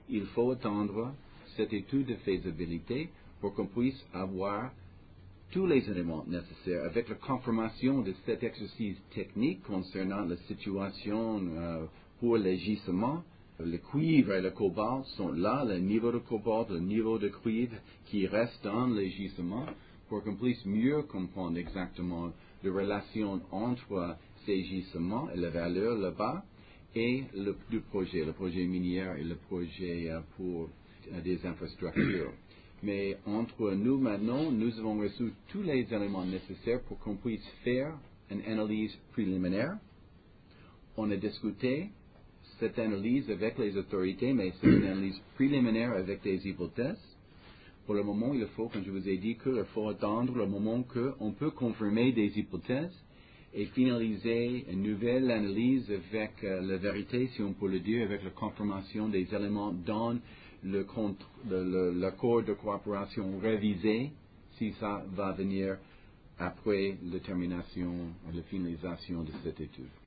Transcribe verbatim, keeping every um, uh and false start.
il faut attendre cette étude de faisabilité pour qu'on puisse avoir tous les éléments nécessaires avec la confirmation de cet exercice technique concernant la situation euh, pour les gisements. Le cuivre et le cobalt sont là, le niveau de cobalt, le niveau de cuivre qui reste dans les gisements, pour qu'on puisse mieux comprendre exactement la relation entre ces gisements et la valeur là-bas et le, le projet, le projet minier et le projet euh, pour euh, des infrastructures. Mais entre nous maintenant, nous avons reçu tous les éléments nécessaires pour qu'on puisse faire une analyse préliminaire. On a discuté cette analyse avec les autorités, mais c'est une analyse préliminaire avec des hypothèses. Pour le moment, il faut, comme je vous ai dit, qu'il faut attendre le moment qu'on peut confirmer des hypothèses et finaliser une nouvelle analyse avec euh, la vérité, si on peut le dire, avec la confirmation des éléments dans le contre, le, le, l'accord de coopération révisé, si ça va venir après la termination, la finalisation de cette étude.